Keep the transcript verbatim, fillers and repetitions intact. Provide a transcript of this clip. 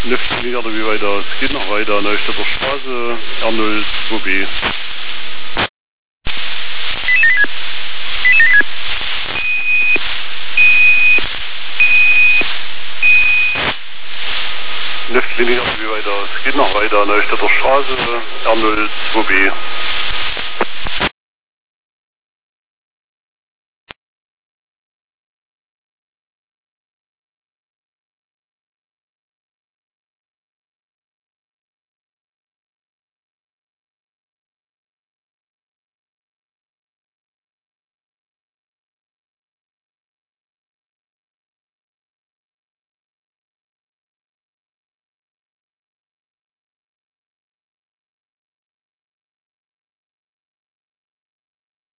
Liftlinie oder wie weiter? Es geht noch weiter. Neustädter Straße, R null zwei B. Liftlinie oder wie weiter? Es geht noch weiter. Neustädter Straße, R null zwei B.